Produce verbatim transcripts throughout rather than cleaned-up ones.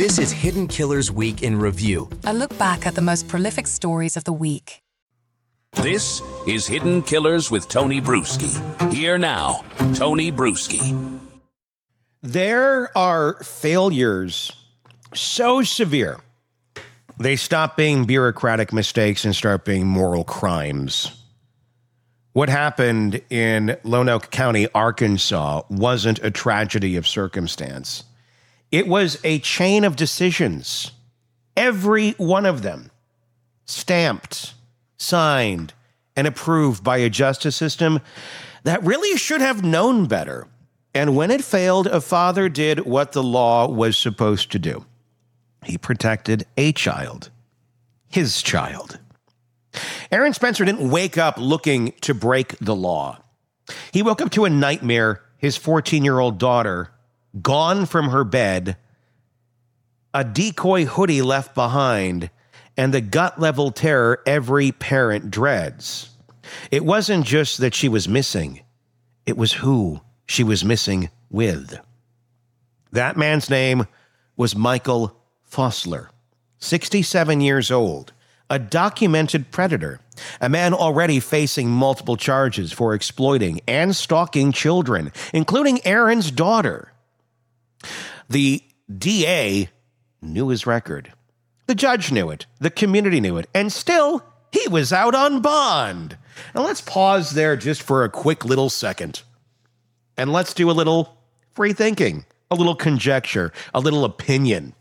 This is Hidden Killers Week in Review. A look back at the most prolific stories of the week. This is Hidden Killers with Tony Brueski. Here now, Tony Brueski. There are failures so severe, they stop being bureaucratic mistakes and start being moral crimes. What happened in Lonoke County, Arkansas, wasn't a tragedy of circumstance. It was a chain of decisions. Every one of them stamped, signed, and approved by a justice system that really should have known better. And when it failed, a father did what the law was supposed to do. He protected a child, his child. Aaron Spencer didn't wake up looking to break the law. He woke up to a nightmare, his fourteen-year-old daughter gone from her bed, a decoy hoodie left behind, and the gut-level terror every parent dreads. It wasn't just that she was missing. It was who she was missing with. That man's name was Michael Fossler, sixty-seven years old, a documented predator, a man already facing multiple charges for exploiting and stalking children, including Aaron's daughter. The D A knew his record. The judge knew it. The community knew it. And still, he was out on bond. Now let's pause there just for a quick little second. And let's do a little free thinking, a little conjecture, a little opinion.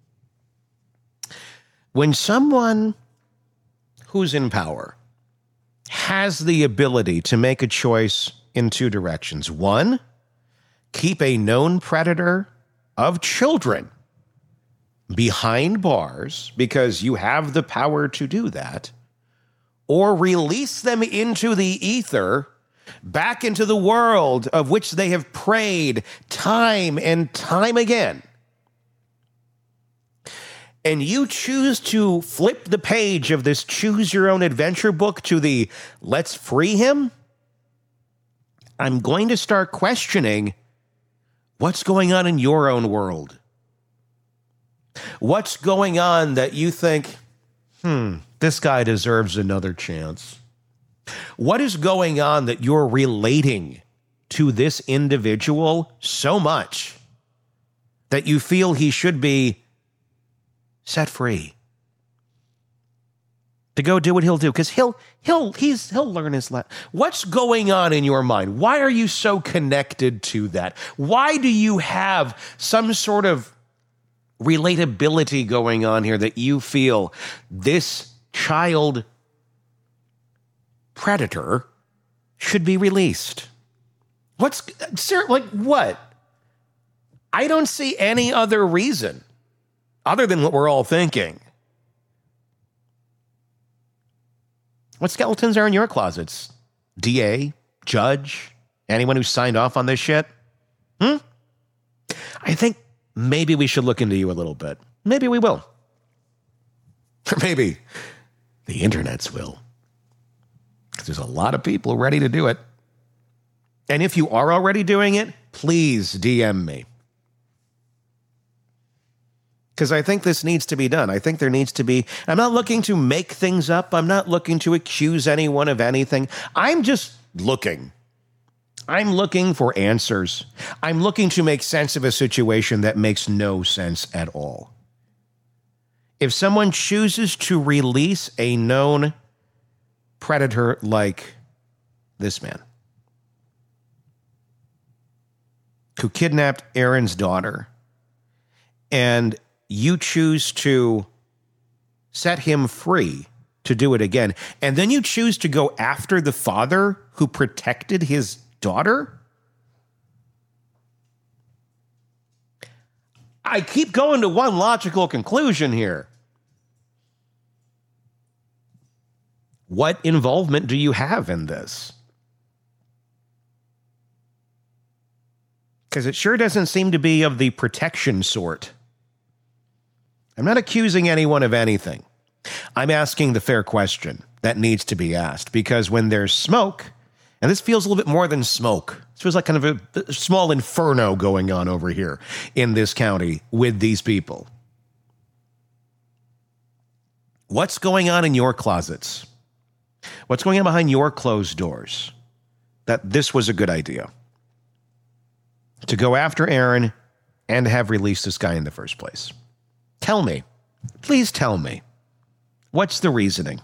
When someone who's in power has the ability to make a choice in two directions. One, keep a known predator of children behind bars because you have the power to do that, or release them into the ether, back into the world of which they have prayed time and time again. And you choose to flip the page of this choose your own adventure book to the let's free him, I'm going to start questioning what's going on in your own world. What's going on that you think, hmm, this guy deserves another chance? What is going on that you're relating to this individual so much that you feel he should be set free to go do what he'll do? Because he'll he'll he's he'll learn his lesson. What's going on in your mind? Why are you so connected to that? Why do you have some sort of relatability going on here that you feel this child predator should be released? What's sir, like what? I don't see any other reason other than what we're all thinking. What skeletons are in your closets? D A, judge, anyone who signed off on this shit? Hmm? I think maybe we should look into you a little bit. Maybe we will. Or maybe the internets will. Because there's a lot of people ready to do it. And if you are already doing it, please D M me. Because I think this needs to be done. I think there needs to be, I'm not looking to make things up. I'm not looking to accuse anyone of anything. I'm just looking. I'm looking for answers. I'm looking to make sense of a situation that makes no sense at all. If someone chooses to release a known predator like this man, who kidnapped Aaron's daughter, and you choose to set him free to do it again, and then you choose to go after the father who protected his daughter? I keep going to one logical conclusion here. What involvement do you have in this? Because it sure doesn't seem to be of the protection sort. I'm not accusing anyone of anything. I'm asking the fair question that needs to be asked, because when there's smoke, and this feels a little bit more than smoke, this feels like kind of a small inferno going on over here in this county with these people. What's going on in your closets? What's going on behind your closed doors? That this was a good idea to go after Aaron and have released this guy in the first place. Tell me. Please tell me. What's the reasoning?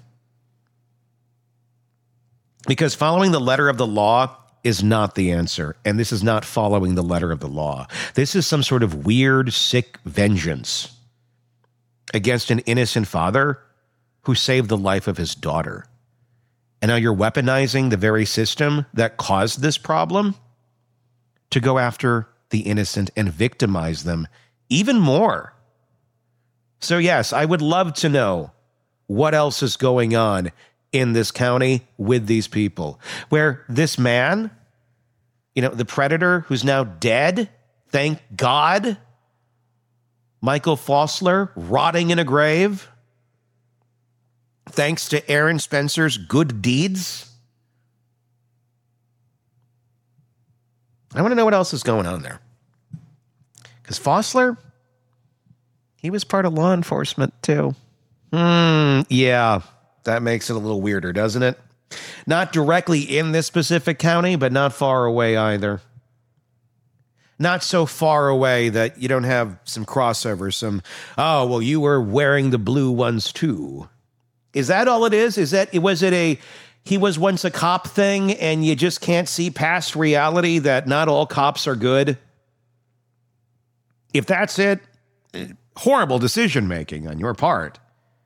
Because following the letter of the law is not the answer, and this is not following the letter of the law. This is some sort of weird, sick vengeance against an innocent father who saved the life of his daughter. And now you're weaponizing the very system that caused this problem to go after the innocent and victimize them even more. So yes, I would love to know what else is going on in this county with these people, where this man, you know, the predator who's now dead, thank God, Michael Fossler rotting in a grave, thanks to Aaron Spencer's good deeds. I want to know what else is going on there. Because Fossler, he was part of law enforcement too. Hmm, yeah. That makes it a little weirder, doesn't it? Not directly in this specific county, but not far away either. Not so far away that you don't have some crossover, some, oh, well, you were wearing the blue ones too. Is that all it is? Is that, was it a, he was once a cop thing and you just can't see past reality that not all cops are good? If that's it, horrible decision-making on your part.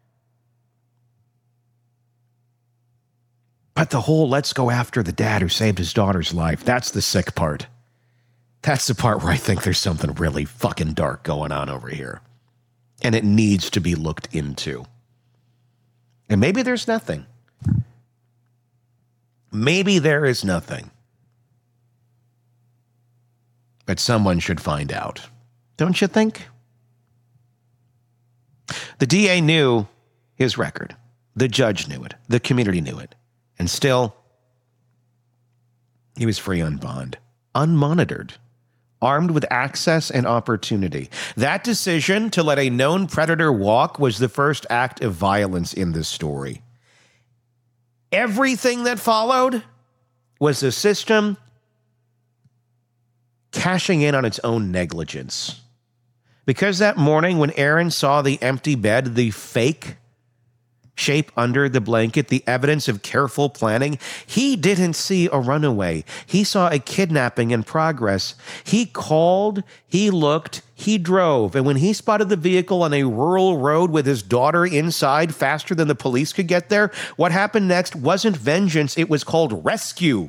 But the whole let's go after the dad who saved his daughter's life, that's the sick part. That's the part where I think there's something really fucking dark going on over here. And it needs to be looked into. And maybe there's nothing. Maybe there is nothing. But someone should find out. Don't you think? The D A knew his record. The judge knew it. The community knew it. And still, he was free on bond, unmonitored, armed with access and opportunity. That decision to let a known predator walk was the first act of violence in this story. Everything that followed was the system cashing in on its own negligence. Because that morning when Aaron saw the empty bed, the fake shape under the blanket, the evidence of careful planning, he didn't see a runaway. He saw a kidnapping in progress. He called, he looked, he drove. And when he spotted the vehicle on a rural road with his daughter inside faster than the police could get there, what happened next wasn't vengeance. It was called rescue.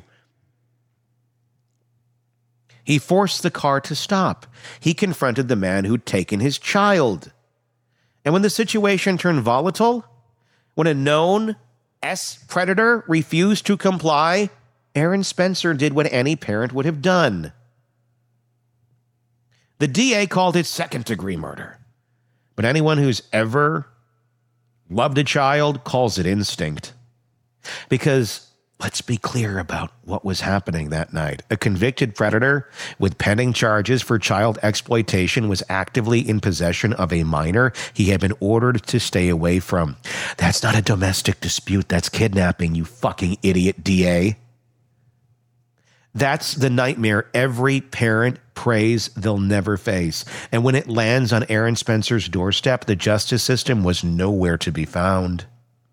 He forced the car to stop. He confronted the man who'd taken his child. And when the situation turned volatile, when a known S-predator refused to comply, Aaron Spencer did what any parent would have done. The D A called it second-degree murder. But anyone who's ever loved a child calls it instinct. Because let's be clear about what was happening that night. A convicted predator with pending charges for child exploitation was actively in possession of a minor he had been ordered to stay away from. That's not a domestic dispute. That's kidnapping, you fucking idiot, D A. That's the nightmare every parent prays they'll never face. And when it lands on Aaron Spencer's doorstep, the justice system was nowhere to be found.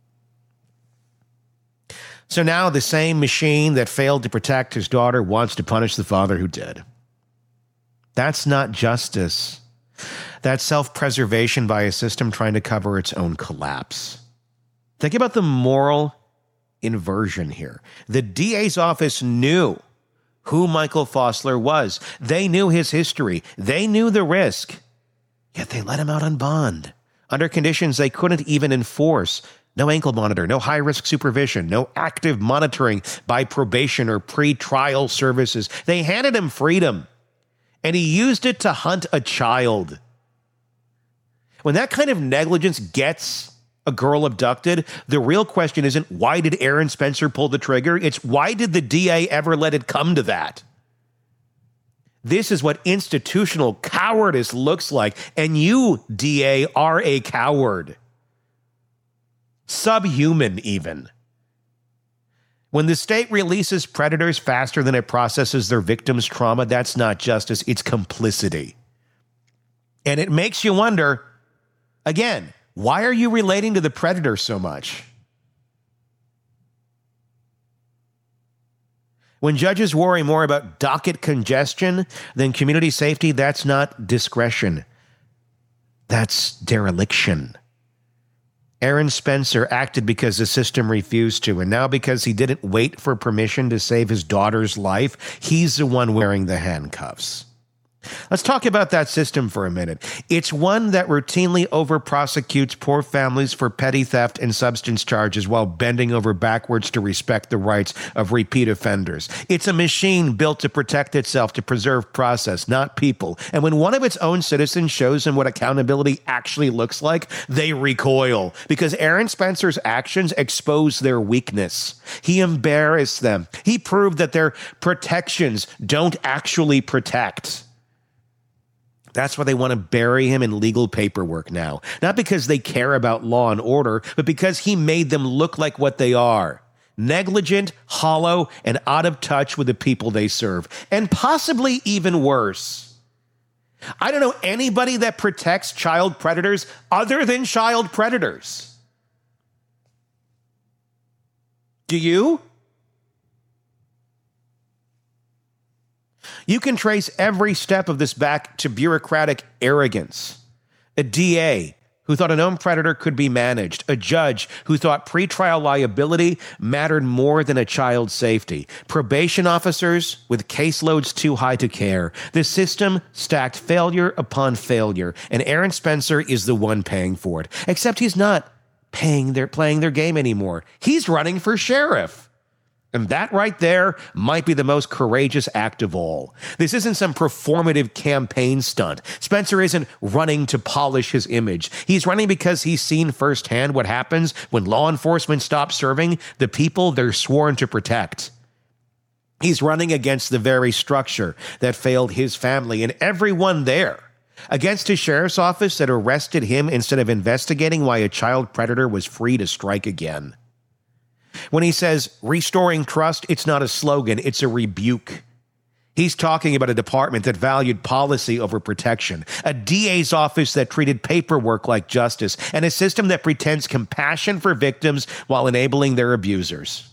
So now the same machine that failed to protect his daughter wants to punish the father who did. That's not justice. That's self-preservation by a system trying to cover its own collapse. Think about the moral inversion here. The D A's office knew who Michael Fossler was. They knew his history. They knew the risk. Yet they let him out on bond under conditions they couldn't even enforce. No ankle monitor, no high-risk supervision, no active monitoring by probation or pre-trial services. They handed him freedom, and he used it to hunt a child. When that kind of negligence gets a girl abducted, the real question isn't why did Aaron Spencer pull the trigger? It's why did the D A ever let it come to that? This is what institutional cowardice looks like, and you, D A, are a coward. subhuman even. When the state releases predators faster than it processes their victims' trauma, that's not justice, it's complicity. And it makes you wonder, again, why are you relating to the predator so much? When judges worry more about docket congestion than community safety, that's not discretion. That's dereliction. Aaron Spencer acted because the system refused to, and now because he didn't wait for permission to save his daughter's life, he's the one wearing the handcuffs. Let's talk about that system for a minute. It's one that routinely over-prosecutes poor families for petty theft and substance charges while bending over backwards to respect the rights of repeat offenders. It's a machine built to protect itself, to preserve process, not people. And when one of its own citizens shows them what accountability actually looks like, they recoil. Because Aaron Spencer's actions expose their weakness. He embarrassed them. He proved that their protections don't actually protect. That's why they want to bury him in legal paperwork now. Not because they care about law and order, but because he made them look like what they are. Negligent, hollow, and out of touch with the people they serve. And possibly even worse. I don't know anybody that protects child predators other than child predators. Do you? You can trace every step of this back to bureaucratic arrogance. A D A who thought a known predator could be managed. A judge who thought pretrial liability mattered more than a child's safety. Probation officers with caseloads too high to care. The system stacked failure upon failure, and Aaron Spencer is the one paying for it. Except he's not paying their, playing their game anymore. He's running for sheriff. And that right there might be the most courageous act of all. This isn't some performative campaign stunt. Spencer isn't running to polish his image. He's running because he's seen firsthand what happens when law enforcement stops serving the people they're sworn to protect. He's running against the very structure that failed his family and everyone there. Against his sheriff's office that arrested him instead of investigating why a child predator was free to strike again. When he says restoring trust, it's not a slogan, it's a rebuke. He's talking about a department that valued policy over protection, a D A's office that treated paperwork like justice, and a system that pretends compassion for victims while enabling their abusers.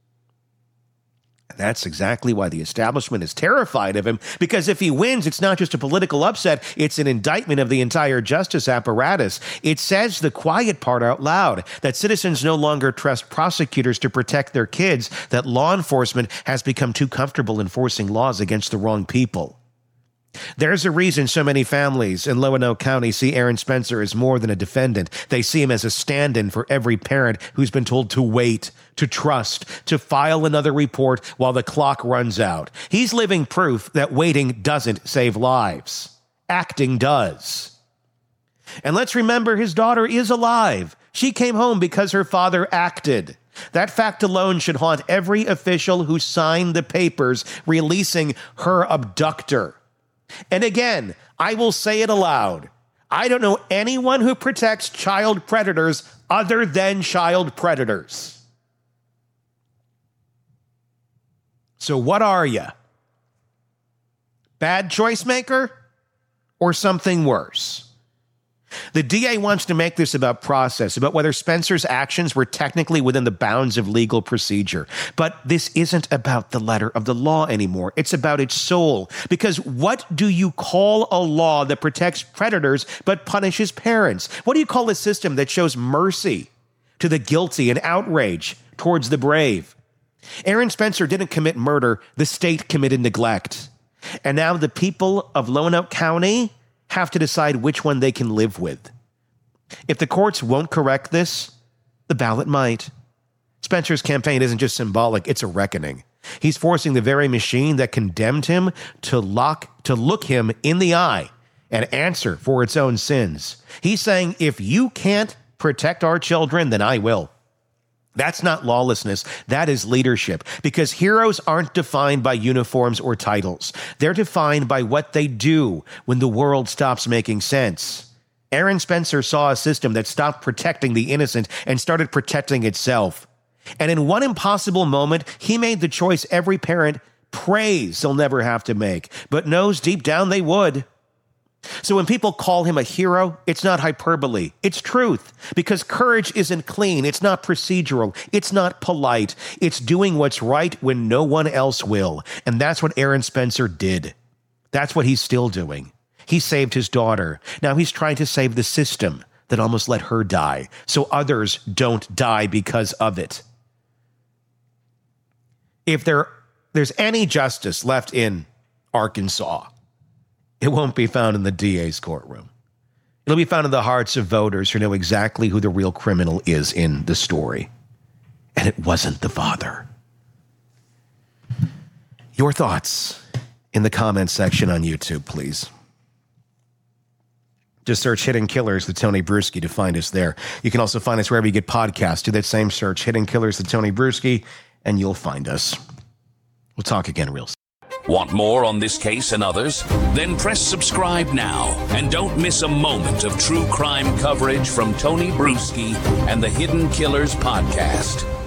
And that's exactly why the establishment is terrified of him, because if he wins, it's not just a political upset, it's an indictment of the entire justice apparatus. It says the quiet part out loud, that citizens no longer trust prosecutors to protect their kids, that law enforcement has become too comfortable enforcing laws against the wrong people. There's a reason so many families in Lonoke County see Aaron Spencer as more than a defendant. They see him as a stand-in for every parent who's been told to wait, to trust, to file another report while the clock runs out. He's living proof that waiting doesn't save lives. Acting does. And let's remember his daughter is alive. She came home because her father acted. That fact alone should haunt every official who signed the papers releasing her abductor. And again, I will say it aloud. I don't know anyone who protects child predators other than child predators. So what are you? Bad choice maker or something worse? The D A wants to make this about process, about whether Spencer's actions were technically within the bounds of legal procedure. But this isn't about the letter of the law anymore. It's about its soul. Because what do you call a law that protects predators but punishes parents? What do you call a system that shows mercy to the guilty and outrage towards the brave? Aaron Spencer didn't commit murder. The state committed neglect. And now the people of Lonoke County have to decide which one they can live with. If the courts won't correct this, the ballot might. Spencer's campaign isn't just symbolic, it's a reckoning. He's forcing the very machine that condemned him to lock, to look him in the eye and answer for its own sins. He's saying, if you can't protect our children, then I will. That's not lawlessness. That is leadership. Because heroes aren't defined by uniforms or titles. They're defined by what they do when the world stops making sense. Aaron Spencer saw a system that stopped protecting the innocent and started protecting itself. And in one impossible moment, he made the choice every parent prays they'll never have to make, but knows deep down they would. So when people call him a hero, it's not hyperbole, it's truth. Because courage isn't clean, it's not procedural, it's not polite. It's doing what's right when no one else will. And that's what Aaron Spencer did. That's what he's still doing. He saved his daughter. Now he's trying to save the system that almost let her die, so others don't die because of it. If there, there's any justice left in Arkansas, it won't be found in the D A's courtroom. It'll be found in the hearts of voters who know exactly who the real criminal is in the story. And it wasn't the father. Your thoughts in the comments section on YouTube, please. Just search Hidden Killers, the Tony Bruschi, to find us there. You can also find us wherever you get podcasts. Do that same search, Hidden Killers, the Tony Bruschi, and you'll find us. We'll talk again real soon. Want more on this case and others? Then press subscribe now and don't miss a moment of true crime coverage from Tony Bruschi and the Hidden Killers podcast.